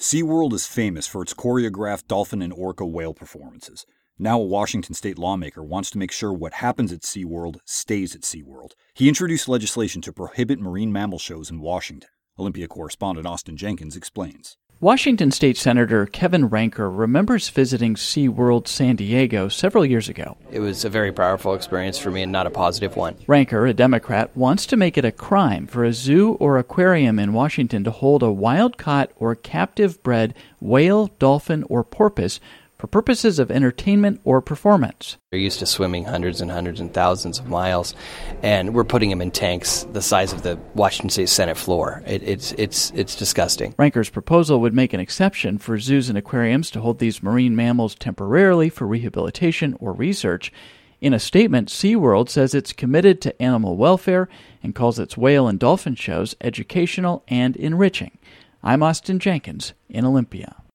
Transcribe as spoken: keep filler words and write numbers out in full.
SeaWorld is famous for its choreographed dolphin and orca whale performances. Now a Washington state lawmaker wants to make sure what happens at SeaWorld stays at SeaWorld. He introduced legislation to prohibit marine mammal shows in Washington. Olympia correspondent Austin Jenkins explains. Washington State Senator Kevin Ranker remembers visiting SeaWorld San Diego several years ago. It was a very powerful experience for me and not a positive one. Ranker, a Democrat, wants to make it a crime for a zoo or aquarium in Washington to hold a wild-caught or captive-bred whale, dolphin, or porpoise for purposes of entertainment or performance. They're used to swimming hundreds and hundreds and thousands of miles, and we're putting them in tanks the size of the Washington State Senate floor. It, it's it's it's disgusting. Ranker's proposal would make an exception for zoos and aquariums to hold these marine mammals temporarily for rehabilitation or research. In a statement, SeaWorld says it's committed to animal welfare and calls its whale and dolphin shows educational and enriching. I'm Austin Jenkins in Olympia.